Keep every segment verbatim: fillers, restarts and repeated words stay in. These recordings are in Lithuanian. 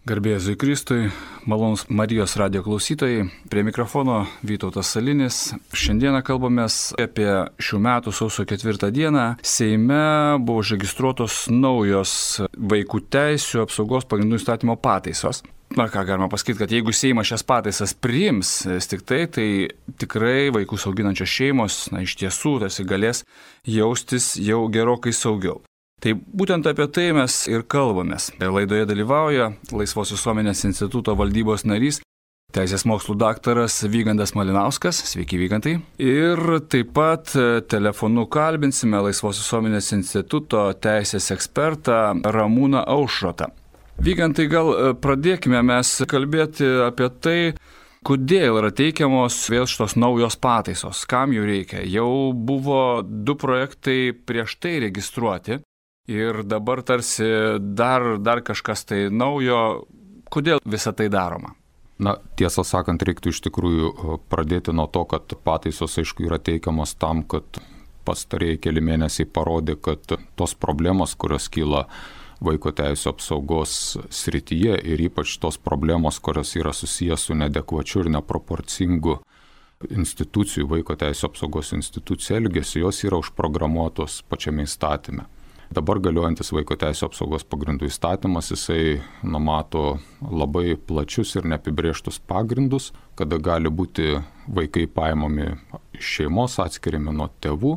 Garbė Jėzui Kristui, malonūs Marijos radijo klausytojai, prie mikrofono Vytautas Salinis. Šiandieną kalbamės apie šių metų sausio ketvirtą dieną. Seime buvo užregistruotos naujos vaikų teisių apsaugos pagrindų įstatymo pataisos. Na ką galima pasakyti, kad jeigu Seimas šias pataisas priims, tik tai, tai tikrai vaikus auginančios šeimos, na iš tiesų, tarsi galės jaustis jau gerokai saugiau. Tai būtent apie tai mes ir kalbamės. Laidoje dalyvauja Laisvos visuomenės instituto valdybos narys, teisės mokslų daktaras Vygandas Malinauskas. Sveiki, Vygantai. Ir taip pat telefonu kalbinsime Laisvos visuomenės instituto teisės ekspertą Ramūną Aušrotą. Vygantai, gal pradėkime mes kalbėti apie tai, kodėl yra teikiamos vėl šitos naujos pataisos, kam jų reikia. Jau buvo du projektai prieš tai registruoti. Ir dabar tarsi dar, dar kažkas tai naujo. Kodėl visa tai daroma? Na, tiesą sakant, reiktų iš tikrųjų pradėti nuo to, kad pataisos, aišku, yra teikiamos tam, kad pastarieji keli mėnesiai parodė, kad tos problemos, kurios kyla vaiko teisų apsaugos srityje ir ypač tos problemos, kurios yra susijęs su neadekvačiu ir neproporcingu institucijų, vaiko teisų apsaugos institucijų elgesiu, jos yra užprogramuotos pačiame įstatyme. Dabar galiojantis vaiko teisų apsaugos pagrindų įstatymas, jisai numato labai plačius ir neapibrėžtus pagrindus, kada gali būti vaikai paimami iš šeimos, atskiriami nuo tėvų,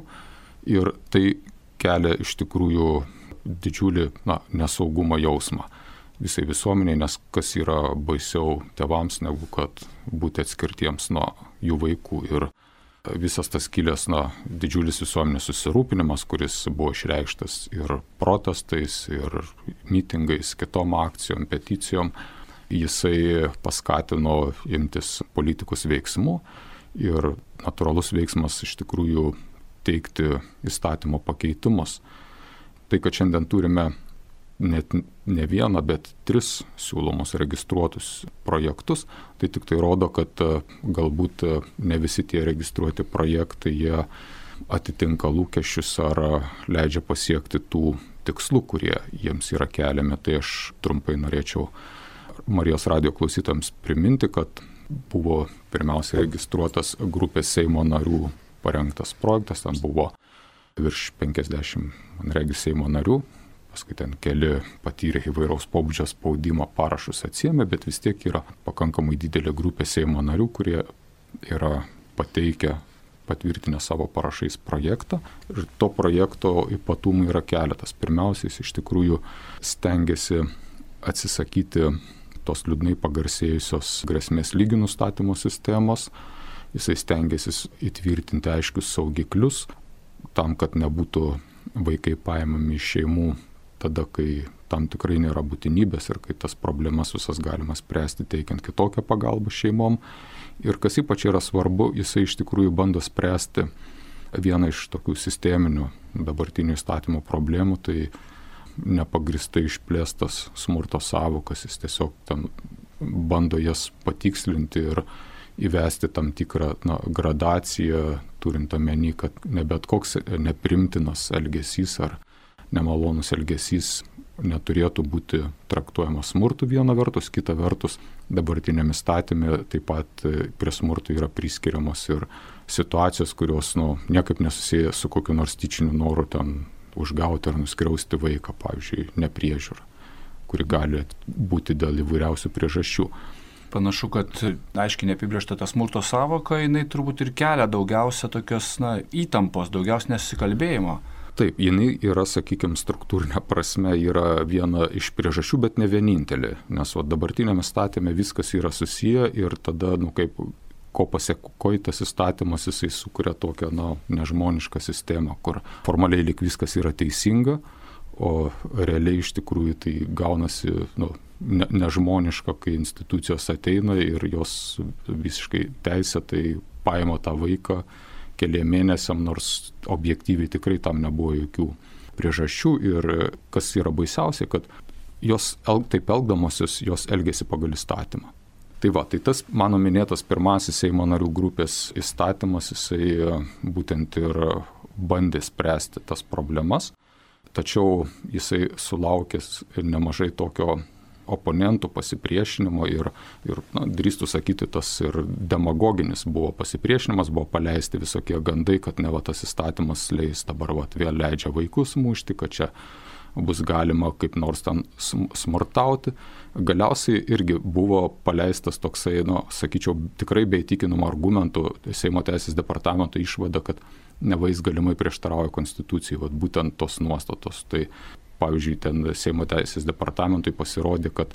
ir tai kelia iš tikrųjų didžiulį na, nesaugumo jausmą visai visuomeniai, nes kas yra baisiau tėvams, negu kad būti atskirtiems nuo jų vaikų. Ir visas tas kilęs na, didžiulis visuomenės susirūpinimas, kuris buvo išreikštas ir protestais, ir mitingais, kitom akcijom, peticijom, jisai paskatino imtis politikos veiksmų ir natūralus veiksmas iš tikrųjų teikti įstatymo pakeitimus. Tai, kad šiandien turime net ne vieną, bet tris siūlomus registruotus projektus, tai tik tai rodo, kad galbūt ne visi tie registruoti projektai jie atitinka lūkesčius ar leidžia pasiekti tų tikslų, kurie jiems yra keliami. Tai aš trumpai norėčiau Marijos radijo klausytojams priminti, kad buvo pirmiausia registruotas grupės Seimo narių parengtas projektas, ten buvo virš penkiasdešimt, man regis, Seimo narių. Paskui ten keli patyrė įvairaus pobūdžio spaudimo, parašus atsiėmė, bet vis tiek yra pakankamai didelė grupė Seimo narių, kurie yra pateikę, patvirtinę savo parašais projektą. Ir to projekto ypatumų yra keletas. Pirmiausia, jis iš tikrųjų stengiasi atsisakyti tos liūdnai pagarsėjusios grėsmės lygių nustatymo sistemos. Jisai stengiasi įtvirtinti aiškius saugiklius tam, kad nebūtų vaikai paimami iš šeimų tada, kai tam tikrai nėra būtinybės ir kai tas problemas visas galima spręsti teikiant kitokią pagalbą šeimom. Ir kas ypač yra svarbu, jisai iš tikrųjų bando spręsti vieną iš tokių sisteminių dabartinių įstatymų problemų, tai nepagristai išplėstas smurto sąvokas. Jis tiesiog ten bando jas patikslinti ir įvesti tam tikrą na, gradaciją, turint omeny, kad ne bet koks neprimtinas elgesys ar nemalonus elgesys neturėtų būti traktuojamas smurtu viena vertus, kita vertus dabartinėme įstatyme taip pat prie smurto yra priskiriamos ir situacijos, kurios nu, niekaip nesusiję su kokiu nors tyčiniu noru ten užgauti ar nuskriausti vaiką, pavyzdžiui, nepriežiūra, kuri gali būti dėl įvairiausių priežasčių. Panašu, kad aiškiai neapibrėžta ta smurto sąvoka, jinai turbūt ir kelia daugiausia tokios na, įtampos, daugiausia nesusikalbėjimo. Taip, jinai yra, sakykime, struktūrinė prasme yra viena iš priežasčių, bet ne vienintelė, nes o dabartinėme įstatyme viskas yra susiję ir tada, nu kaip, ko pasiekoja tas įstatymas, jisai sukuria tokią, na, nežmonišką sistemą, kur formaliai lyg viskas yra teisinga, o realiai iš tikrųjų tai gaunasi, nu, ne, nežmoniška, kai institucijos ateina ir jos visiškai teisėtai paima tą vaiką keliem mėnesiam, nors objektyviai tikrai tam nebuvo jokių priežasčių. Ir kas yra baisiausia, kad jos el, taip elgdamosios, jos elgėsi pagal įstatymą. Tai va, tai tas mano minėtas pirmasis Seimo narių grupės įstatymas, jisai būtent ir bandė spręsti tas problemas, tačiau jisai sulaukęs nemažai tokio oponentų pasipriešinimo ir, ir na, drįstų sakyti, tas ir demagoginis buvo pasipriešinimas, buvo paleisti visokie gandai, kad ne va tas įstatymas leis dabar va, vėl leidžia vaikus mušti, kad čia bus galima kaip nors ten smurtauti. Galiausiai irgi buvo paleistas toksai, nu, sakyčiau, tikrai be įtikinamų argumentų Seimo teisės departamento išvada, kad neva jis galimai prieštarauja konstitucijai, vat būtent tos nuostatos. Tai pavyzdžiui, ten Seimo teisės departamentui pasirodė, kad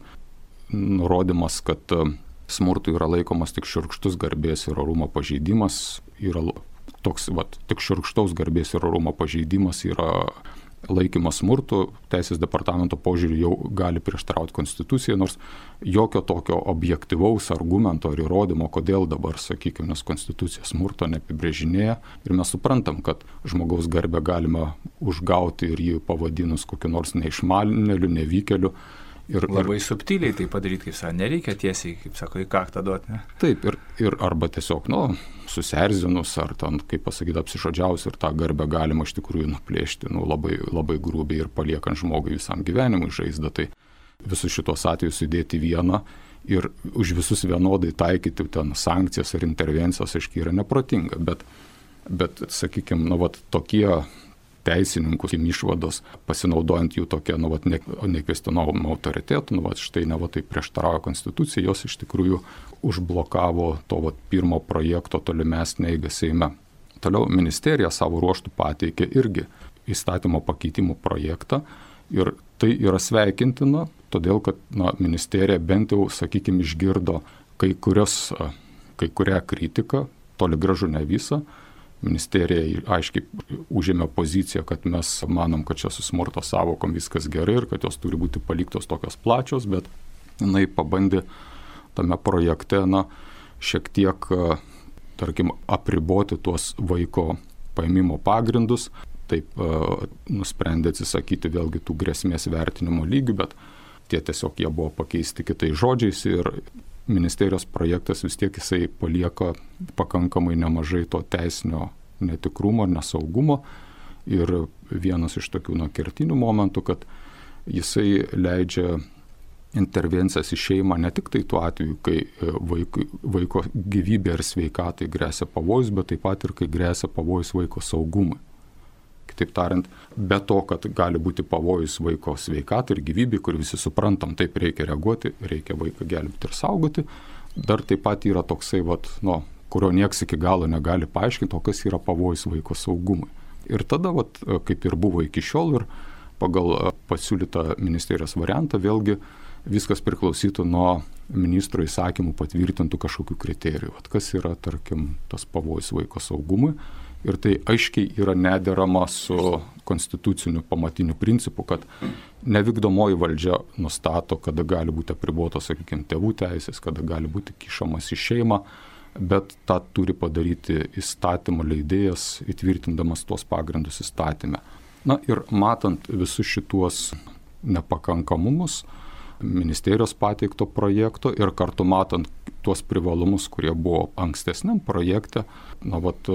nurodymas, kad smurtų yra laikomas tik šiurkštus garbės ir orumo pažeidimas, yra toks, vat, tik šiurkštaus garbės ir orumo pažeidimas yra laikymas smurtu, teisės departamento požiūrį jau gali prieštarauti konstitucijai, nors jokio tokio objektyvaus argumento ar įrodymo, kodėl dabar, sakykime, nes konstitucija smurto neapibrėžinėja. Ir mes suprantam, kad žmogaus garbę galima užgauti ir jį pavadinus kokiu nors neišmanėliu, nevykėliu. Ir, Labai ir, subtiliai tai padaryti, kaip sako, nereikia tiesiai, kaip sako, į kaktą duoti. Ne? Taip, ir, ir arba tiesiog, nu, susierzinus, ar ten, kaip pasakyti, apsišodžiaus ir tą garbę galima iš tikrųjų nuplėšti, nu, labai, labai grubiai ir paliekant žmogui visam gyvenimui žaizdą. Tai visus šitos atvejus sudėti vieną ir už visus vienodai taikyti ten sankcijas ar intervencijas, aiškiai, yra neprotinga. Bet, bet sakykime, nu, vat, tokie teisininkų išvados, pasinaudojant jų tokia, nu, vat, ne, nekvestionuojamų autoritetų, nu, vat, štai ne va tai prieštarauja konstitucijai, jos iš tikrųjų užblokavo to vat, pirmo projekto tolimesnę eigą Seime. Toliau ministerija savo ruoštų pateikė irgi įstatymo pakeitimų projektą ir tai yra sveikintina, todėl kad na, ministerija bent jau, sakykime, išgirdo kai, kurios, kai kurią kritiką, toli gražu ne visą. Ministerija aiškiai užėmė poziciją, kad mes manom, kad čia su smurto savokom viskas gerai ir kad jos turi būti paliktos tokios plačios, bet jinai pabandė tame projekte na, šiek tiek, tarkim, apriboti tuos vaiko paėmimo pagrindus. Taip nusprendė atsisakyti vėlgi tų grėsmės vertinimo lygių, bet tie tiesiog jie buvo pakeisti kitais žodžiais ir ministerijos projektas vis tiek jisai palieka pakankamai nemažai to teisinio netikrumo, nesaugumo. Ir vienas iš tokių nuo kertinių momentų, kad jisai leidžia intervencijas į šeimą ne tik tai tuo atveju, kai vaiko, vaiko gyvybė ir sveikatai gresia pavojus, bet taip pat ir kai gresia pavojus vaiko saugumui. Kitaip tariant, be to, kad gali būti pavojus vaiko sveikatai ir gyvybei, kur visi suprantam, taip reikia reaguoti, reikia vaiką gelbėti ir saugoti, dar taip pat yra toksai, vat, nu, kurio nieks iki galo negali paaiškinti, o kas yra pavojus vaiko saugumui. Ir tada, vat, kaip ir buvo iki šiol, ir pagal pasiūlytą ministerijos variantą, vėlgi viskas priklausytų nuo ministro įsakymų patvirtintų kažkokių kriterijų. Vat, kas yra, tarkim, tas pavojus vaiko saugumui. Ir tai aiškiai yra nederama su konstituciniu pamatiniu principu, kad nevykdomoji valdžia nustato, kada gali būti apribotos, sakykime, tėvų teisės, kada gali būti kišamas į šeimą, bet tą turi padaryti įstatymo leidėjas, įtvirtindamas tuos pagrindus įstatyme. Na ir matant visus šituos nepakankamumus ministerijos pateikto projekto ir kartu matant tuos privalumus, kurie buvo ankstesniam projekte, na, vat,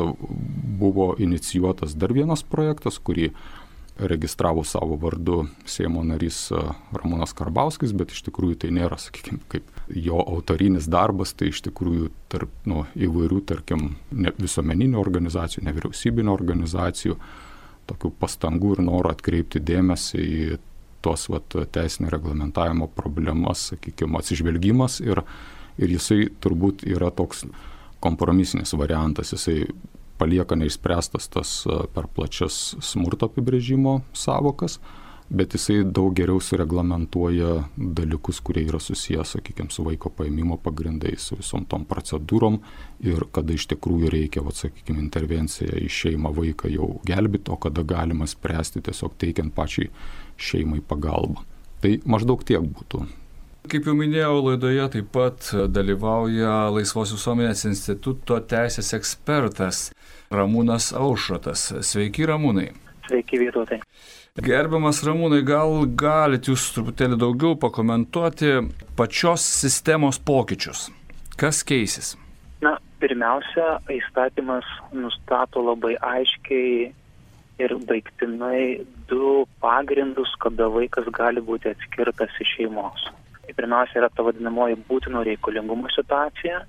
buvo inicijuotas dar vienas projektas, kurį registravo savo vardu Seimo narys Ramūnas Karbauskis, bet iš tikrųjų tai nėra, sakykime, kaip jo autorinis darbas, tai iš tikrųjų tarp nu, įvairių, tarkim, ne, visuomeninių organizacijų, nevyriausybinių organizacijų, tokių pastangų ir noro atkreipti dėmesį į tos vat, teisinio reglamentavimo problemas, sakykime, atsižvelgimas ir, ir jisai turbūt yra toks kompromisinis variantas, jisai palieka neišspręstas tas per plačias smurto apibrėžimo savokas, bet jisai daug geriau sureglamentuoja dalykus, kurie yra susijęs, sakykime, su vaiko paėmimo pagrindais, su visom tom procedūrom ir kada iš tikrųjų reikia, vat, sakykime, intervenciją į šeimą vaiką jau gelbėti, o kada galima spręsti tiesiog teikiant pačiai šeimai pagalbą. Tai maždaug tiek būtų. Kaip jau minėjau, laidoje taip pat dalyvauja Laisvos visuomenės instituto teisės ekspertas Ramūnas Aušrotas. Sveiki, Ramūnai. Sveiki, Vytautai. Gerbiamas Ramūnai, gal galite jūs truputėlį daugiau pakomentuoti pačios sistemos pokyčius? Kas keisis? Na, pirmiausia, įstatymas nustato labai aiškiai ir baigtinai du pagrindus, kada vaikas gali būti atskirtas iš šeimos. Pirmiausia yra ta vadinamoji būtino reikalingumo situacija,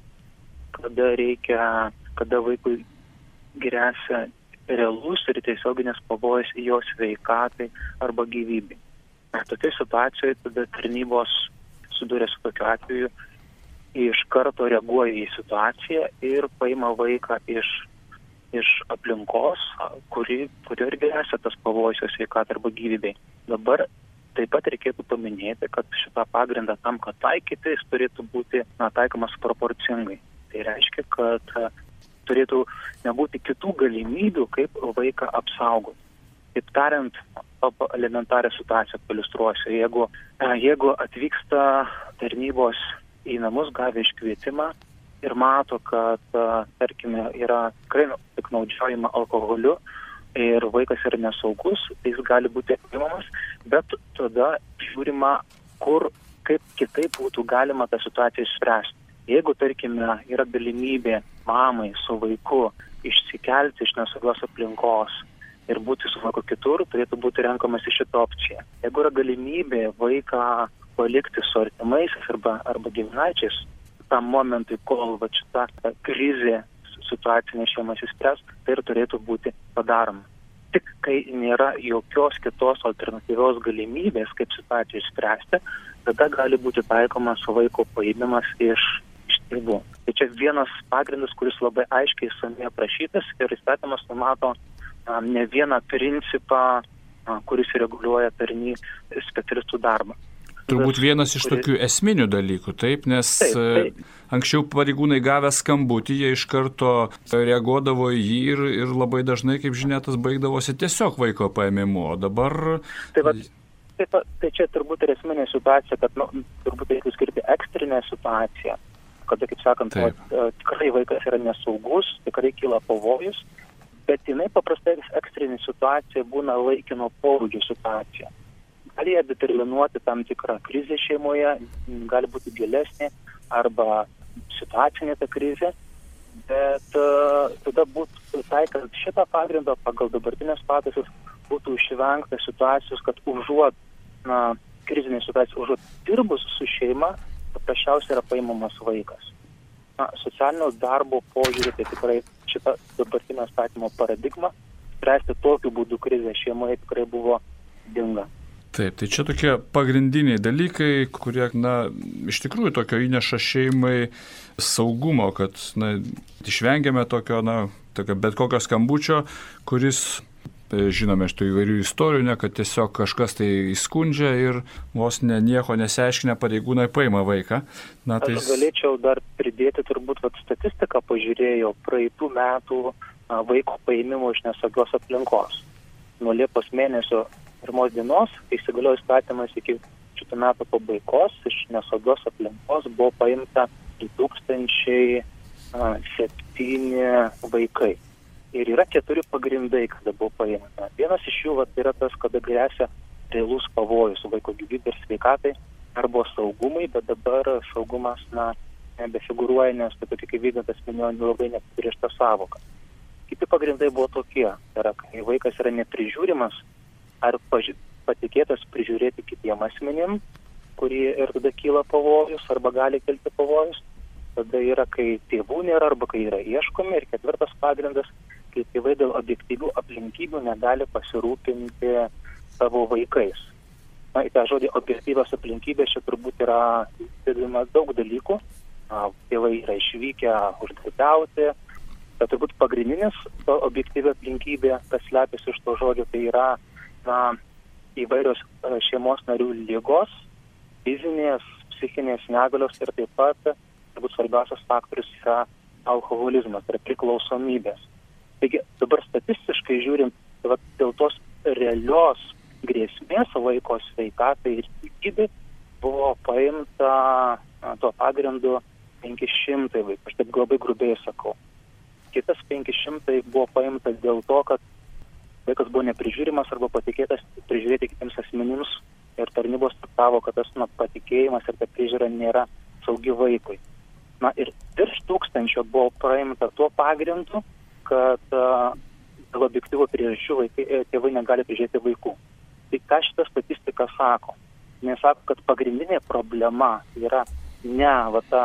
kada reikia, kada vaikui gresia realus ir tiesioginis pavojus į jo sveikatai arba gyvybei. Tokia situacijoje tada tarnybos suduria su tokiu atveju, iš karto reaguoja į situaciją ir paima vaiką iš, iš aplinkos, kuri, kurio ir gresia tas pavojus jo sveikatai arba gyvybei. Dabar taip pat reikėtų paminėti, kad šitą pagrindą tam, kad taikyti, jis turėtų būti na, taikomas proporcingai. Tai reiškia, kad turėtų nebūti kitų galimybių, kaip vaiką apsaugoti. Taip tariant, elementarią situaciją paliustruosiu. Jeigu, jeigu atvyksta tarnybos į namus, gavę iškvietimą ir mato, kad, tarkime, yra tikrai piknaudžiaujama alkoholiu, ir vaikas yra nesaugus, tai jis gali būti atimamas, bet tada žiūrima, kur, kaip kitaip būtų galima tą situaciją išspręsti. Jeigu, tarkime, yra galimybė mamai su vaiku išsikelti iš nesaugios aplinkos ir būti su vaiku kitur, turėtų būti renkamasi šitą opciją. Jeigu yra galimybė vaiką palikti su artimaisiais arba, arba giminaičiais tam momentui, kol va, šita krizė situacinė šeima įspręs, tai ir turėtų būti padaroma. Tik kai nėra jokios kitos alternatyvios galimybės, kaip situaciją išspręsti, tada gali būti taikomas vaiko paėmimas iš, iš tėvų. Tai čia vienas pagrindas, kuris labai aiškiai išsamiai aprašytas ir įstatymas numato a, ne vieną principą, a, kuris reguliuoja tarny specialistų darbą. Turbūt vienas iš tokių esminių dalykų, taip, nes taip, taip. Anksčiau pareigūnai gavę skambutį, jie iš karto reaguodavo į jį ir, ir labai dažnai, kaip žinia, tas baigdavosi tiesiog vaiko paėmimu, o dabar... Taip, va, taip, tai čia turbūt ir esminė situacija, kad nu, turbūt reikia skirti ekstrinę situaciją, kada, kaip sakant, va, tikrai vaikas yra nesaugus, tikrai kyla pavojus, bet jinai paprastai ekstrinė situacija būna laikino pobūdžio situacija. Gali jie determinuoti tam tikrą krizę šeimoje, gali būti gilesnė arba situacinė ta krizė, bet uh, tada būtų taikant šitą pagrindą pagal dabartinės pataisas būtų išvengta situacijos, kad užuot na, krizinė situacija, užuot dirbus su šeima, paprasčiausiai yra paimamas vaikas. Na, socialinio darbo požiūrį, tai tikrai šitą dabartinio statymo paradigmą, spręsti tokiu būdu krizę šeimoje tikrai buvo dinga. Taip, tai čia tokie pagrindiniai dalykai, kurie, na, iš tikrųjų tokio įneša šeimai saugumo, kad, na, išvengiame tokio, na, tokio bet kokio skambučio, kuris, žinome iš tų įvairių istorijų, ne, kad tiesiog kažkas tai įskundžia ir vos ne, nieko nesiaiškinę pareigūnai paima vaiką. Na, tai... Aš galėčiau dar pridėti, turbūt, kad statistiką pažiūrėjau praeitų metų vaiko paėmimo iš nesaugios aplinkos. Nuo Liepos mėnesio pirmos dienos, kai įsigaliojo įstatymas iki šitų metų pabaigos, iš nesaugios aplinkos buvo paimta du tūkstančiai septyni vaikai. Ir yra keturi pagrindai, kada buvo paimta. Vienas iš jų vat, yra tas, kada gresia realus pavojus vaiko gyvybei ir sveikatai arba saugumai, bet dabar saugumas na, nebefigūruoja, nes tai kaip vykdantas minėjo labai neapibrėžta sąvoka. Kiti pagrindai buvo tokie, tai yra, kai vaikas yra neprižiūrimas, ar paži- patikėtas prižiūrėti kitiem asmenim, kurie ir tada kyla pavojus arba gali kilti pavojus. Tada yra, kai tėvų nėra arba kai yra ieškomi. Ir ketvirtas pagrindas, kai tėvai dėl objektyvių aplinkybių negali pasirūpinti savo vaikais. Na, į tą žodį objektyvios aplinkybės čia turbūt yra didima daug dalykų. Na, tėvai yra išvykę uždarbiauti. Bet turbūt pagrindinis to objektyvi aplinkybė, kas slepiasi iš to žodžio, tai yra na, įvairios šeimos narių ligos, fizinės, psichinės negalios ir taip pat, turbūt svarbiausias faktorius yra alkoholizmas, tai yra priklausomybės. Taigi dabar statistiškai žiūrint, tai dėl tos realios grėsmės vaiko sveikatai ir gyvybei buvo paimta na, tuo pagrindu penki šimtai vaikų, aš taip labai grubiai sakau. Kitas penki šimtai buvo paimta dėl to, kad vaikas buvo neprižiūrimas arba patikėtas prižiūrėti kitiems asmenims ir tarnybos traktavo, kad tas na, patikėjimas ir ta priežiūra nėra saugi vaikui. Na ir virš tūkstančio buvo paimta tuo pagrindu, kad uh, dėl objektyvų priežasčių vaikai, tėvai negali prižiūrėti vaikų. Tai ką šita statistika sako? Jis sako, kad pagrindinė problema yra ne va, ta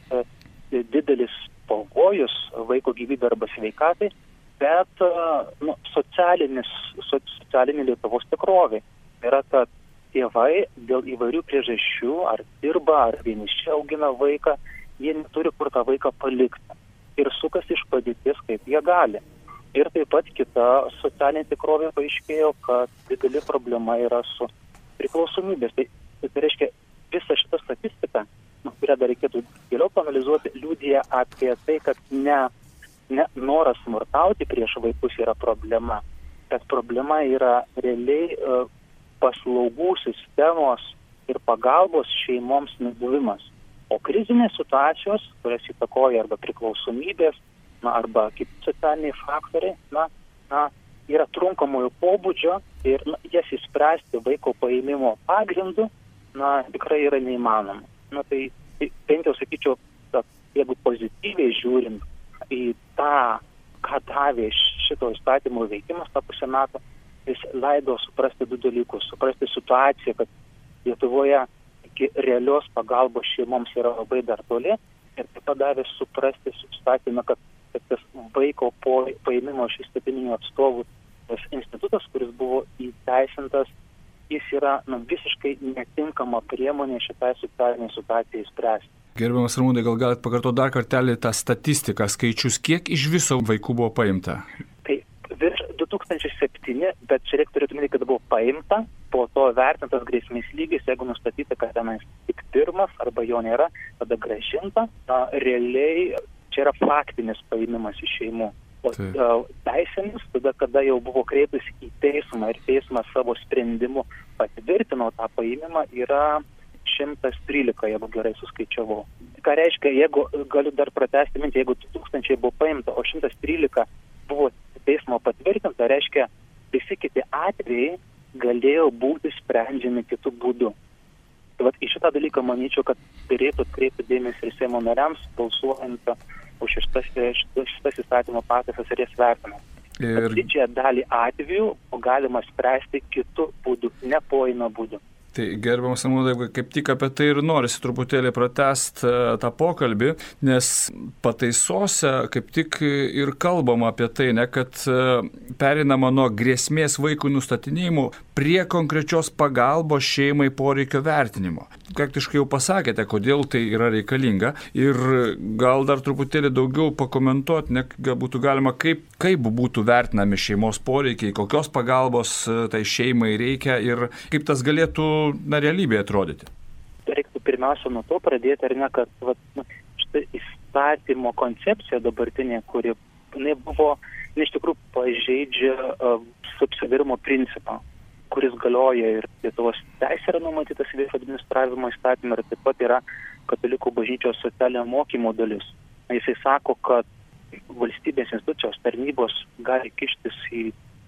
didelis pavojus vaiko gyvybė arba sveikatai, bet nu, socialinis, socialinė Lietuvos tikrovė. Yra, kad tėvai dėl įvairių priežasčių, ar dirba, ar vieniši augina vaiką, jie neturi kur tą vaiką palikti. Ir sukasi iš padėties, kaip jie gali. Ir taip pat kita socialinė tikrovė paaiškėjo, kad didelė problema yra su priklausomybės. Tai, tai reiškia, visa šita statistika, nu, kurią dar reikėtų giliau panalizuoti, liudija apie tai, kad ne, ne noras smurtauti prieš vaikus yra problema, bet problema yra realiai uh, paslaugų sistemos ir pagalbos šeimoms nebuvimas. O krizinės situacijos, kurias įtakoja arba priklausomybės, na, arba kiti socialiniai faktoriai, na, na, yra trunkamojo pobūdžio ir na, jas įspręsti vaiko paėmimo pagrindu, na, tikrai yra neįmanoma. Na, tai, tai bent jau sakyčiau, kad jeigu pozityviai žiūrint į tą, ką davė šito įstatymo veikimas tą pusę metų, jis leido suprasti du dalykus. Suprasti situaciją, kad Lietuvoje iki realios pagalbos šeimoms yra labai dar toli ir taip pat davė suprasti įstatymą, kad, kad tas vaiko paėmimo iš įstatyminių atstovų tas institutas, kuris buvo įteisintas, jis yra na, visiškai netinkama priemonė šitai socialiniai situacijai spręsti. Gerbiamas Ramūnai, gal galite pakartoti dar kartelį tą statistiką, skaičius, kiek iš viso vaikų buvo paimta? Tai virš du tūkstančiai septyni, bet čia reiktų turėti minėti, kad buvo paimta, po to vertintas grėsmės lygis, jeigu nustatyta, kad tenais tik pirmas arba jo nėra, tada grąžinta. Na, realiai čia yra faktinis paėmimas iš šeimų. O teisinis, tada kada jau buvo kreipus į teismą ir teismas savo sprendimu patvirtino tą paėmimą, yra šimtas trylika, jeigu gerai suskaičiavau. Ką reiškia, jeigu galiu dar pratęsti mintį, jeigu du tūkstančiai buvo paimta, o šimtas trylika buvo teismo patvirtinta, reiškia, visi kiti atvejai galėjo būti sprendžiami kitų būdų. Tai vat, į šitą dalyką manyčiau, kad turėtų atkreipti dėmesį ir Seimo nariams, balsuojant už šitas, šitas, šitas įstatymo pataisas ir jas vertinant. Ir didžiąją dalį atvejų galima spręsti kitų būdų, ne poėmio būdų. Tai gerbiamas Ramūnai, kaip tik apie tai ir norisi truputėlį pratęsti tą pokalbį, nes pataisose kaip tik ir kalbama apie tai, ne, kad pereinama nuo grėsmės vaikų nustatinėjimų prie konkrečios pagalbos šeimai poreikio vertinimo. Praktiškai jau pasakėte, kodėl tai yra reikalinga ir gal dar truputėlį daugiau pakomentuoti, ne, gal būtų galima, kaip, kaip būtų vertinami šeimos poreikiai, kokios pagalbos tai šeimai reikia ir kaip tas galėtų na, realybėje atrodyti. Reiktų pirmiausia nuo to pradėti, ar ne, kad vat, šitą įstatymo koncepcija dabartinė, kuri ne buvo, ne iš tikrųjų pažeidžia uh, subsidiarumo principą, kuris galioja ir Lietuvos teisė yra numatytas viešo administravimo įstatymą ir taip pat yra Katalikų bažnyčios socialinio mokymo dalis. Jisai sako, kad valstybės institucijos tarnybos gali kištis į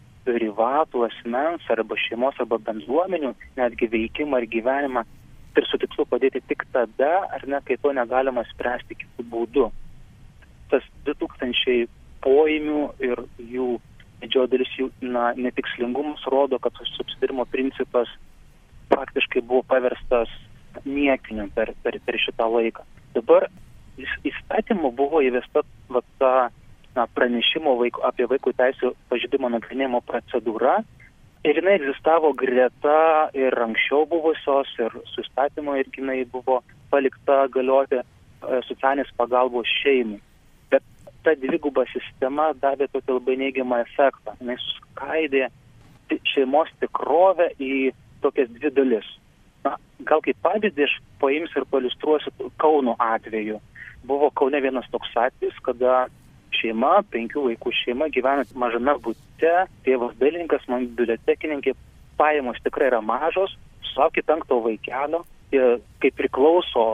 privatų asmens arba šeimos arba bendruomenių netgi veikimą ir gyvenimą ir su tikslu padėti tik tada, ar ne, kai to negalima spręsti kitų būdų. Tas du tūkstančiai poėmių ir jų didžioji dalis jų na, netikslingumus rodo, kad subsidiarumo principas faktiškai buvo paverstas niekiniu per, per, per šitą laiką. Dabar įstatymu buvo įvesta va, ta na, pranešimo vaiko, apie vaikų teisų pažeidimo nagrinėjimo procedūra ir jinai egzistavo greta ir anksčiau buvusios ir su įstatymu ir jinai buvo palikta galioti e, socialinės pagalbos šeimai. Bet ta dviguba sistema davė tokį labai neigiamą efektą. Jinai suskaidė šeimos tikrovę į tokias dvi dalis. Na, gal kaip pavyzdį aš paimsiu ir pailiustruosiu Kauno atveju. Buvo Kaune vienas toks atvejis, kada šeima, penkių vaikų šeima gyvena mažame bute, tėvas dailininkas, man bibliotekininkė, pajamos tikrai yra mažos, sulaukė penkto vaikelio, ir, kaip priklauso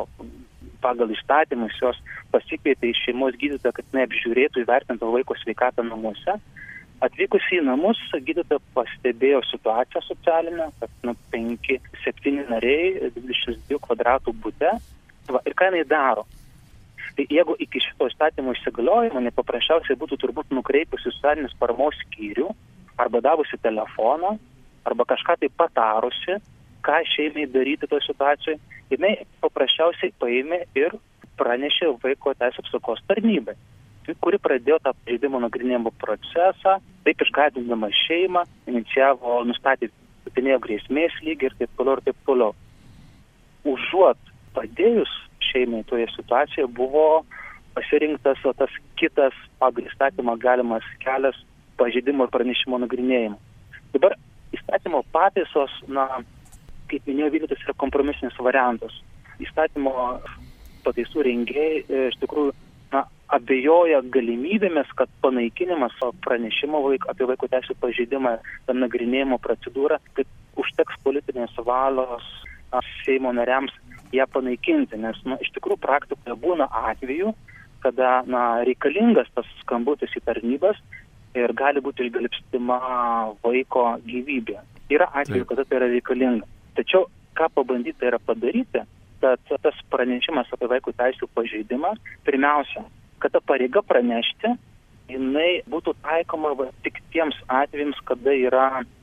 pagal įstatymus, jos pasikvietė į šeimos gydytoją, kad neapžiūrėtų įvertintų vaiko sveikatą namuose. Atvykus į namus, gydytoja pastebėjo situaciją socialinę, kad nu, penki, septyni nariai, dvidešimt dviejų kvadratų bute. Va, ir ką jinai daro? Tai jeigu iki šito įstatymo įsigaliojimo nepaprasčiausiai būtų turbūt nukreipusi socialinės paramos skyrių, arba davusi telefoną, arba kažką tai patarusi, ką šeimai daryti toje situacijoje, jinai paprasčiausiai paėmė ir pranešė vaiko teisių apsaugos tarnybai, kuri pradėjo tą pažeidimo nagrinėjimo procesą, taip išgąsdindama šeimą, inicijavo, nustatė nustatinėjo grėsmės lygį ir taip toliau ir taip toliau. Užuot padėjus šeimai toje situacijoje buvo pasirinktas o tas kitas pagal įstatymą galimas kelias pažeidimo ir pranešimo nagrinėjimo. Dabar įstatymo pataisos, na, kaip minėjau, vykdytas yra kompromisinis variantas. Įstatymo pataisų rengėjai iš tikrųjų na, abejoja galimybėmis, kad panaikinimas pranešimo vaik, apie vaiko teisių pažeidimą ir nagrinėjimo procedūrą, kad užteks politinės valios na, Seimo nariams ją panaikinti, nes na, iš tikrųjų praktikoje būna atvejų, kada na, reikalingas tas skambutis į tarnybas ir gali būti išgelbstima vaiko gyvybė. Yra atvejų, kada tai yra reikalinga. Tačiau ką pabandyti yra padaryti, kad tas pranešimas apie vaiko teisių pažeidimą, pirmiausia, kad ta pareiga pranešti, jinai būtų taikoma va, tik tiems atvejams, kada yra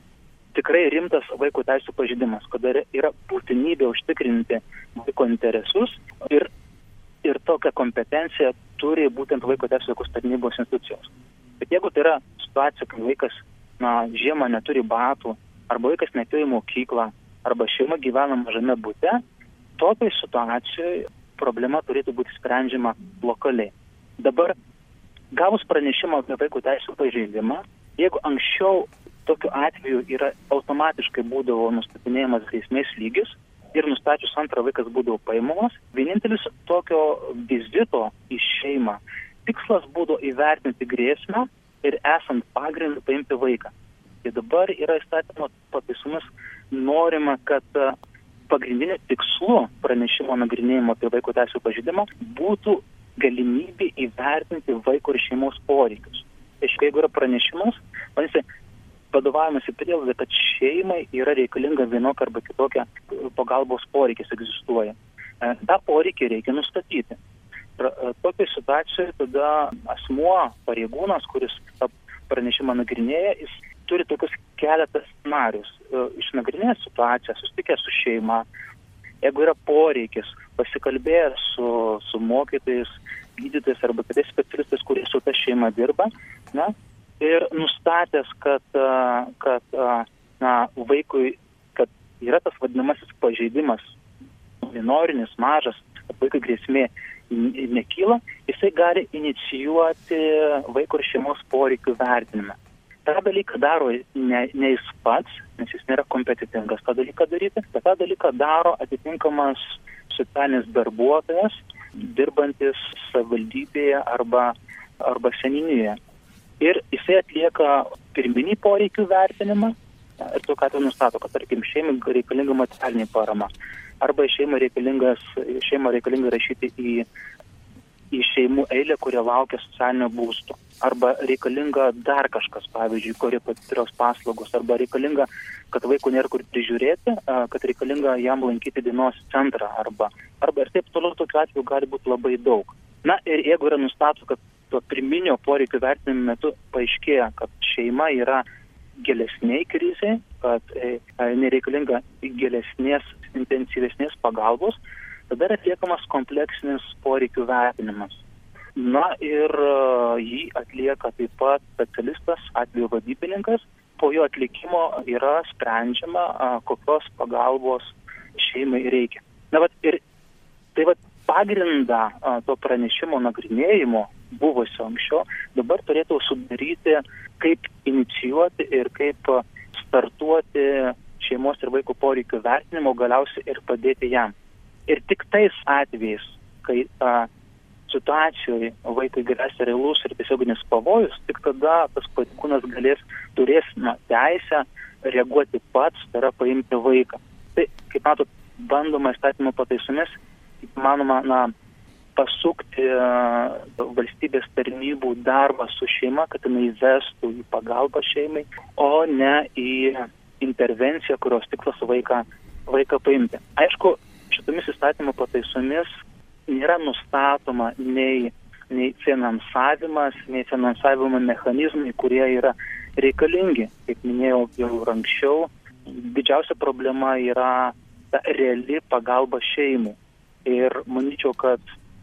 tikrai rimtas vaiko teisių pažeidimas, kada yra būtinybė užtikrinti vaiko interesus ir, ir tokią kompetenciją turi būtent vaiko teisių apsaugos tarnybos institucijos. Bet jeigu tai yra situacija, kai vaikas na, žiemą neturi batų, arba vaikas neturi mokyklą, arba šeima gyvena mažame bute, tokiai situacijoje problema turėtų būti sprendžiama lokaliai. Dabar, gavus pranešimą apie vaiko teisių pažeidimą, jeigu anksčiau tokiu atveju yra automatiškai būdavo nustatinėjamas grėsmės lygis ir nustačius antrą vaikas būdavo paimamas, vienintelis tokio vizito į šeimą tikslas būdavo įvertinti grėsmę ir esant pagrindu paimti vaiką. Tai dabar yra įstatymo pataisomis norima, kad pagrindiniu tikslu pranešimo nagrinėjimo apie vaiko teisių pažeidimą būtų galimybė įvertinti vaiko ir šeimos poreikius. Tai jeigu yra pranešimas, vadinasi, vadovavimas į prielaidą, kad šeimai yra reikalinga vienokia arba kitokia pagalbos poreikis egzistuoja. Ta poreikį reikia nustatyti. Tokiai situacijoje tada asmuo, pareigūnas, kuris tą pranešimą nagrinėja, jis turi tokius keletą scenarius. Išnagrinėjęs situaciją, susitikęs su šeima, jeigu yra poreikis, pasikalbėjęs su, su mokytojais, gydytojais arba kitais specialistais, kurie su ta šeima dirba, na, ir nustatęs, kad, kad na, vaikui, kad yra tas vadinamasis pažeidimas, minorinis, mažas, kad vaikui grėsmė nekyla, jisai gali inicijuoti vaiko ir šeimos poreikių vertinimą. Ta dalyką daro ne, ne jis pats, nes jis nėra kompetitingas tą dalyką daryti, bet tą dalyką daro atitinkamas socialinis darbuotojas, dirbantis savivaldybėje arba, arba seniūnijoje. Ir jisai atlieka pirminį poreikių vertinimą ir tokiu atveju nustato, kad tarkim šeimai reikalinga materialinė parama arba šeimai reikalingas, šeimą reikalinga rašyti į, į šeimų eilę, kurie laukia socialinio būsto. Arba reikalinga dar kažkas, pavyzdžiui, korepetitoriaus paslaugos, arba reikalinga, kad vaiko nėra kur prižiūrėti, kad reikalinga jam lankyti dienos centrą, arba, arba ir taip toliau tokiu atveju gali būti labai daug. Na ir jeigu yra nustato, kad to pirminio poreikių vertinimo metu paaiškėja, kad šeima yra gilesniai krizė, kad e, nereikalinga gilesnės, intensyvesnės pagalbos, tada yra atliekamas kompleksinis poreikių vertinimas. Na ir uh, jį atlieka taip pat specialistas, atvejo vadybininkas. Po jo atlikimo yra sprendžiama, uh, kokios pagalbos šeimai reikia. Na, vat, ir tai vat, pagrindą uh, to pranešimo nagrinėjimo buvusio anksčiau dabar turėtų sudaryti, kaip inicijuoti ir kaip startuoti šeimos ir vaiko poreikių vertinimo, galiausiai ir padėti jam. Ir tik tais atvejais, kai a, situacijoje vaikui gresia realus ir tiesioginis pavojus, tik tada tas pareigūnas galės, turės na, teisę reaguoti pats, tai yra paimti vaiką. Tai, kaip matot, bandoma įstatymo pataisomis, manoma, na, pasukti a, valstybės tarnybų darbą su šeima, kad jinai vestų į pagalbą šeimai, o ne į intervenciją, kurios tikslas vaiką, vaiką paimti. Aišku, šitomis įstatymo pataisomis nėra nustatoma nei, nei finansavimas, nei finansavimo mechanizmai, kurie yra reikalingi. Kaip minėjau jau anksčiau, didžiausia problema yra ta reali pagalba šeimų. Ir manyčiau, kad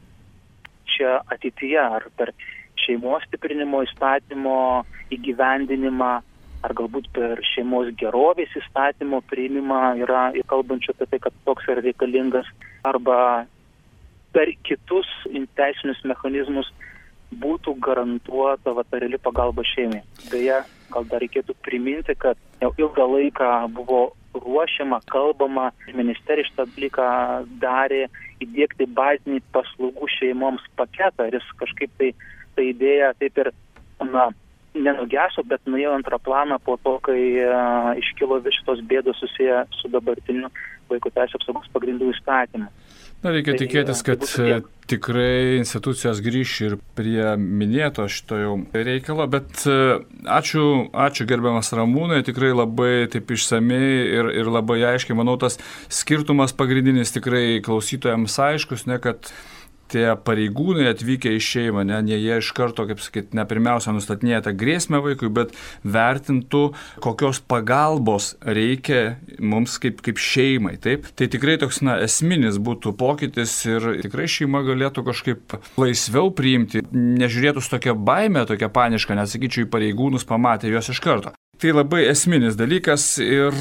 čia ateityje ar per šeimos stiprinimo įstatymo įgyvendinimą, ar galbūt per šeimos gerovės įstatymo priėmimą yra kalbančių apie tai, kad toks yra reikalingas, arba per kitus teisinius mechanizmus būtų garantuota va, ta reali pagalba šeimai. Beje, gal dar reikėtų priminti, kad jau ilgą laiką buvo ruošiama, kalbama, ministerija šitą dalyką darė įdiegti bazinį paslaugų šeimoms paketą, ir jis kažkaip tai ta idėja taip ir, na, nenugeso, bet nuėjo antrą planą po to, kai a, iškilo vis šitos bėdos susiję su dabartiniu Vaiko teisių apsaugos pagrindų įstatymu. Na, reikia Tai, tikėtis, kad tai tikrai institucijos grįš ir prie minėto šito jau reikalo, bet ačiū, ačiū gerbiamas Ramūnai, tikrai labai taip išsamei ir, ir labai aiškiai, manau, tas skirtumas pagrindinis tikrai klausytojams aiškus, ne, kad tie pareigūnai atvykę į šeimą, ne, ne jie iš karto, kaip sakyti, ne pirmiausia nustatinėja tą grėsmę vaikui, bet vertintų, kokios pagalbos reikia mums kaip, kaip šeimai. Taip? Tai tikrai toks, na, esminis būtų pokytis ir tikrai šeima galėtų kažkaip laisviau priimti, nežiūrėtų su tokia baime, tokia paniška, nesakyčiau, į pareigūnus pamatė juos iš karto. Tai labai esminis dalykas ir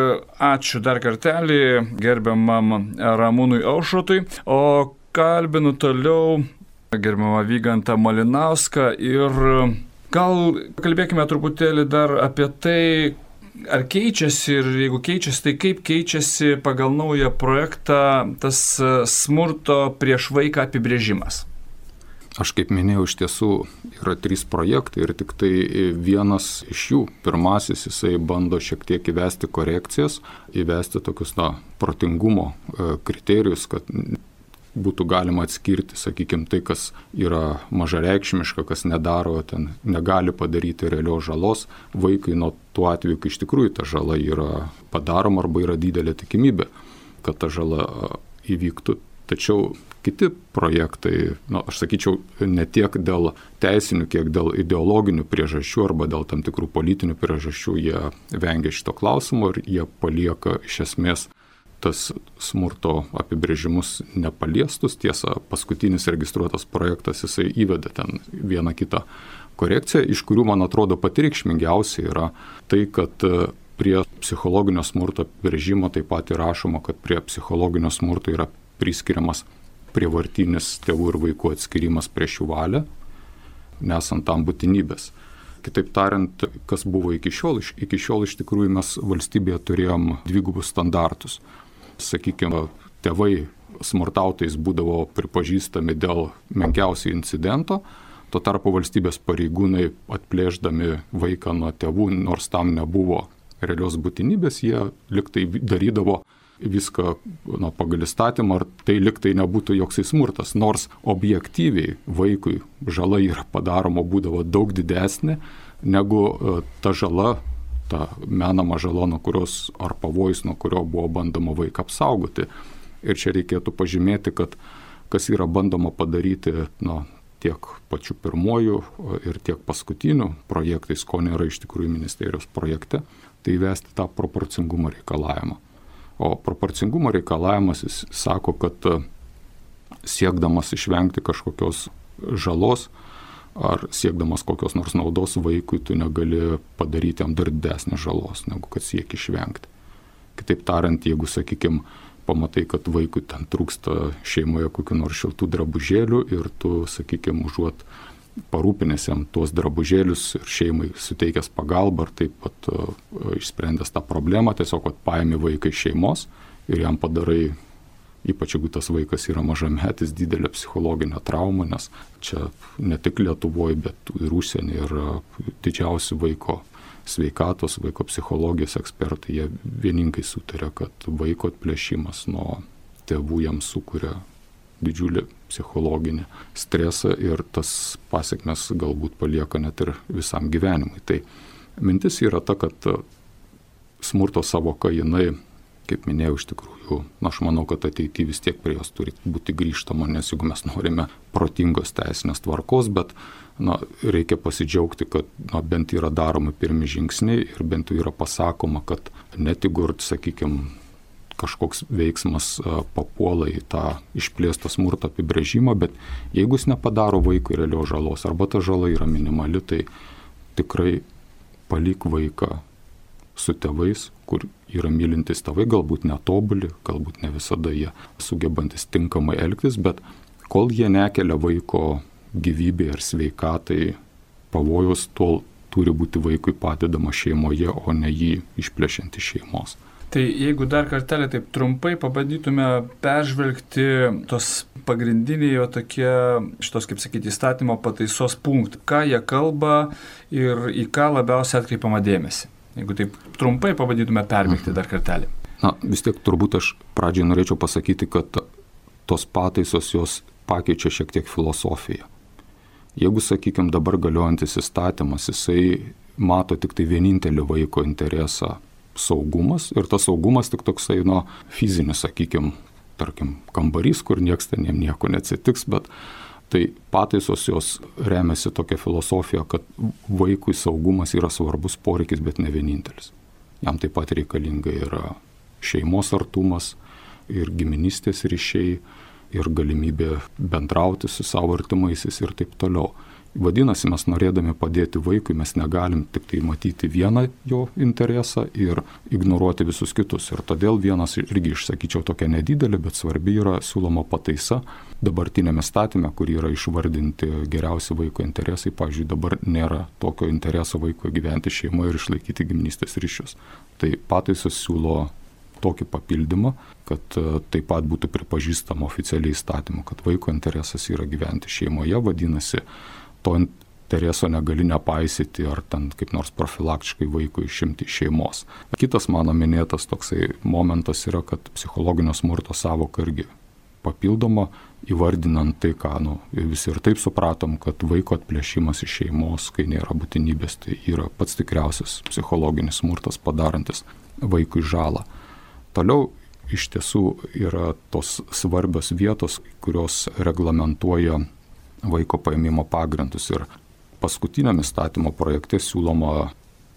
ačiū dar kartelį gerbiamam Ramūnui Aušrotui. O kalbinu toliau gerbiamą Vygantą Malinauską ir gal kalbėkime truputėlį dar apie tai, ar keičiasi ir jeigu keičiasi, tai kaip keičiasi pagal naują projektą tas smurto prieš vaiką apibrėžimas. Aš kaip minėjau, iš tiesų yra trys projektai ir tik tai vienas iš jų, pirmasis, jisai bando šiek tiek įvesti korekcijas, įvesti tokius, na, protingumo kriterijus, kad būtų galima atskirti, sakykime, tai, kas yra mažareikšmiška, kas nedaro, ten negali padaryti realios žalos vaikui, nuo tuo atveju, kai iš tikrųjų ta žala yra padaroma arba yra didelė tikimybė, kad ta žala įvyktų. Tačiau kiti projektai, nu, aš sakyčiau, ne tiek dėl teisinių, kiek dėl ideologinių priežasčių arba dėl tam tikrų politinių priežasčių jie vengia šito klausimo ir jie palieka iš esmės tas smurto apibrėžimus nepaliestus. Tiesa, paskutinis registruotas projektas, jisai įveda ten vieną kitą korekciją, iš kurių, man atrodo, pati reikšmingiausia yra tai, kad prie psichologinio smurto apibrėžimo taip pat įrašoma, kad prie psichologinio smurto yra priskiriamas prievartinis tėvų ir vaikų atskirimas prieš jų valią, nesant tam būtinybės. Kitaip tariant, kas buvo iki šiol, iki šiol iš tikrųjų mes valstybėje turėjom dvigubus standartus. Sakykime, tėvai smurtautojais būdavo pripažįstami dėl menkiausio incidento, tuo tarpu valstybės pareigūnai atplėšdami vaiką nuo tėvų, nors tam nebuvo realios būtinybės, jie liktai darydavo viską, na, pagal įstatymą, ar tai liktai nebūtų joksai smurtas, nors objektyviai vaikui žala yra padaroma būdavo daug didesnė negu ta žala, ta menama žala, nuo kurios ar pavojus, nuo kurio buvo bandoma vaiką apsaugoti. Ir čia reikėtų pažymėti, kad kas yra bandoma padaryti, na, tiek pačiu pirmuoju ir tiek paskutiniu projektais, ko nėra iš tikrųjų ministerijos projekte, tai įvesti tą proporcingumo reikalavimą. O proporcingumo reikalavimas, jis sako, kad siekdamas išvengti kažkokios žalos ar siekdamas kokios nors naudos vaikui, tu negali padaryti jam dar didesnės žalos, negu kad sieki išvengti. Kitaip tariant, jeigu, sakykime, pamatai, kad vaikui ten trūksta šeimoje kokių nors šiltų drabužėlių ir tu, sakykime, užuot parūpinęs jam tuos drabužėlius ir šeimai suteikęs pagalbą ar taip pat uh, išsprendęs tą problemą, tiesiog paimi vaiką iš šeimos ir jam padarai, ypač jeigu tas vaikas yra mažametis, didelė psichologinė trauma, nes čia ne tik Lietuvoje, bet ir užsienį yra didžiausi vaiko sveikatos, vaiko psichologijos ekspertai, jie vieningai sutarė, kad vaiko atplėšimas nuo tėvų jam sukuria didžiulį psichologinį stresą ir tas pasekmes galbūt palieka net ir visam gyvenimui. Tai mintis yra ta, kad smurto savoka jinai kaip minėjau, iš tikrųjų, na, aš manau, kad ateityje vis tiek prie jos turi būti grįžtama, nes jeigu mes norime protingos teisinės tvarkos, bet na, reikia pasidžiaugti, kad na, bent yra daromi pirmi žingsniai ir bent jau yra pasakoma, kad net jeigu, sakykime, kažkoks veiksmas papuola į tą išplėstą smurto apibrėžimą, bet jeigu jis nepadaro vaikui realios žalos arba ta žala yra minimali, tai tikrai palik vaiką su tėvais, kur yra mylintys tėvai, galbūt netobuli, galbūt ne visada jie sugebantis tinkamai elgtis, bet kol jie nekelia vaiko gyvybė ar sveikatai pavojus, tol turi būti vaikui padedama šeimoje, o ne jį išplėšiant iš šeimos. Tai jeigu dar kartelį taip trumpai pabandytume peržvelgti tos pagrindiniai jo tokie, šitos, kaip sakyti, įstatymo pataisos punktai, ką jie kalba ir į ką labiausiai atkreipiama dėmesį. Jeigu taip trumpai pabandytume perbėgti dar kartelį. Na, vis tiek turbūt aš pradžiai norėčiau pasakyti, kad tos pataisos jos pakeičia šiek tiek filosofiją. Jeigu, sakykime, dabar galiojantis įstatymas, jisai mato tik tai vienintelį vaiko interesą saugumas ir tas saugumas tik toksai, nu, fizinis, sakykime, tarkim, kambarys, kur nieks ten jiem nieko neatsitiks, bet tai pataisos jos remiasi tokia filosofija, kad vaikui saugumas yra svarbus poreikis, bet ne vienintelis. Jam taip pat reikalinga yra šeimos artumas ir giminystės ryšiai ir galimybė bendrauti su savo artimaisiais ir taip toliau. Vadinasi, mes norėdami padėti vaikui, mes negalim tik tai matyti vieną jo interesą ir ignoruoti visus kitus. Ir todėl vienas irgi išsakyčiau tokia nedidelė, bet svarbi yra siūloma pataisa dabartinėme statyme, kur yra išvardinti geriausi vaiko interesai. Pavyzdžiui, dabar nėra tokio intereso vaiko gyventi šeimoje ir išlaikyti giminystės ryšius. Tai pataisos siūlo tokį papildymą, kad taip pat būtų pripažįstama oficialiai įstatymu, kad vaiko interesas yra gyventi šeimoje, vadinasi, to intereso negali nepaisyti ar ten kaip nors profilaktiškai vaikui išimti iš šeimos. Kitas mano minėtas toksai momentas yra, kad psichologinio smurto sąvoka irgi papildoma, įvardinant tai, ką nu, visi ir taip supratom, kad vaiko atplėšimas iš šeimos, kai nėra būtinybės, tai yra pats tikriausias psichologinis smurtas padarantis vaikui žalą. Toliau iš tiesų yra tos svarbios vietos, kurios reglamentuoja vaiko paėmimo pagrindus ir paskutiniame įstatymo projekte siūloma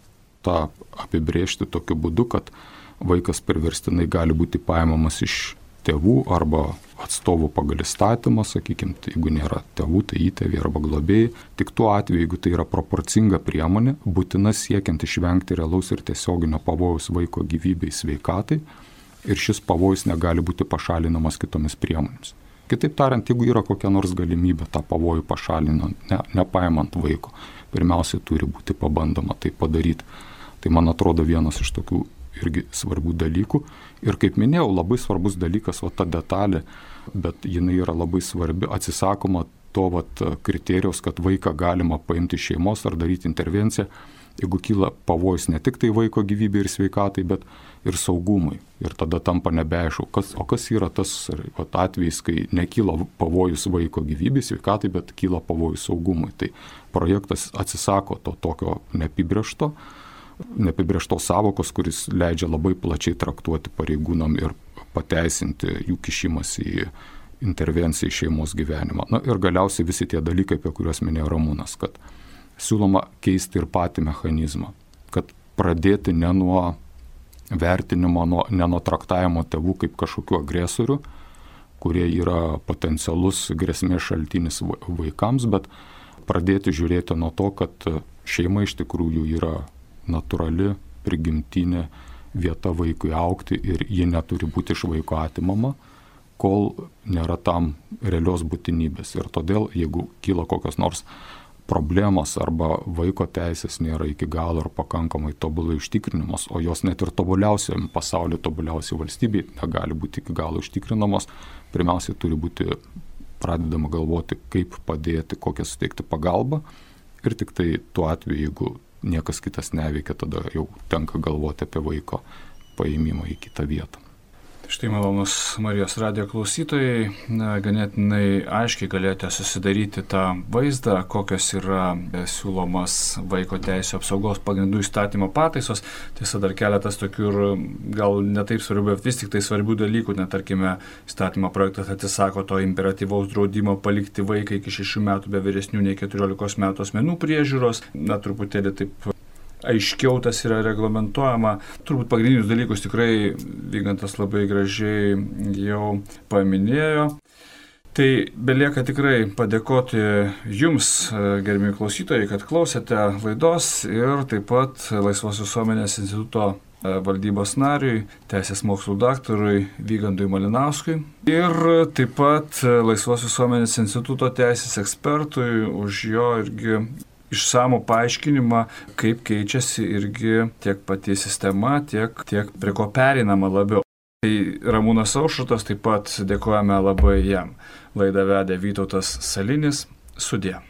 tą apibrėžti tokiu būdu, kad vaikas priverstinai gali būti paėmamas iš tėvų arba atstovų pagal įstatymą, sakykime, jeigu nėra tėvų, tai įtėviai arba globėjai, tik tuo atveju, jeigu tai yra proporcinga priemonė, būtina siekiant išvengti realaus ir tiesioginio pavojaus vaiko gyvybei, sveikatai ir šis pavojus negali būti pašalinamas kitomis priemonėmis. Kitaip tariant, jeigu yra kokia nors galimybė tą pavojų pašalinant, ne, nepaimant vaiko, pirmiausiai turi būti pabandoma tai padaryti. Tai man atrodo vienas iš tokių irgi svarbių dalykų. Ir kaip minėjau, labai svarbus dalykas, va ta detalė, bet jinai yra labai svarbi, atsisakoma to vat, kriterijos, kad vaiką galima paimti iš šeimos ar daryti intervenciją, jeigu kyla pavojus ne tik tai vaiko gyvybei ir sveikatai, bet ir saugumui. Ir tada tampa nebeaišku, kas, o kas yra tas vat, atvejis, kai nekyla pavojus vaiko gyvybei, sveikatai, bet kyla pavojus saugumui. Tai projektas atsisako to tokio neapibrėžto, neapibrėžtos sąvokos, kuris leidžia labai plačiai traktuoti pareigūnam ir pateisinti jų kišimas į intervenciją į šeimos gyvenimą. Na ir galiausiai visi tie dalykai, apie kuriuos minėjo Ramūnas, kad siūloma keisti ir patį mechanizmą, kad pradėti ne nuo vertinimo, nuo, ne nuo traktavimo tėvų kaip kažkokių agresorių, kurie yra potencialus grėsmės šaltinis vaikams, bet pradėti žiūrėti nuo to, kad šeima iš tikrųjų yra natūrali, prigimtinė vieta vaikui augti ir ji neturi būti iš vaiko atimama, kol nėra tam realios būtinybės. Ir todėl, jeigu kyla kokios nors problemos arba vaiko teisės nėra iki galo ar pakankamai tobulai užtikrinamos, o jos net ir tobuliausiam pasaulyje, tobuliausiai valstybei negali būti iki galo užtikrinamos, pirmiausiai turi būti pradedama galvoti, kaip padėti, kokią suteikti pagalbą ir tik tai tuo atveju, jeigu niekas kitas neveikia, tada jau tenka galvoti apie vaiko paėmimą į kitą vietą. Štai malonus Marijos radijo klausytojai, na, ganėtinai aiškiai galėjote susidaryti tą vaizdą, kokios yra siūlomas vaiko teisų apsaugos pagrindų įstatymo pataisos. Tiesa, dar keletas tokių ir gal netaip svarbių, bet vis tik tai svarbių dalykų. Net, tarkime, įstatymo projektas atsisako to imperatyvaus draudimo palikti vaiką iki šešių metų be vyresnių nei keturiolikos metų asmenų priežiūros. Na, truputėlį taip aiškiau tas yra reglamentuojama. Turbūt pagrindinius dalykus tikrai Vygantas labai gražiai jau paminėjo. Tai belieka tikrai padėkoti Jums, gerbiami klausytojai, kad klausėte laidos ir taip pat Laisvos visuomenės instituto valdybos nariui, teisės mokslų daktarui Vygandui Malinauskui ir taip pat Laisvos visuomenės instituto teisės ekspertui už jo irgi išsamų paaiškinimą, kaip keičiasi irgi tiek pati sistema, tiek, tiek prie ko pereinama labiau. Tai Ramūnas Aušrotas, taip pat dėkojame labai jam. Laidą vedė Vytautas Salinis. Sudie.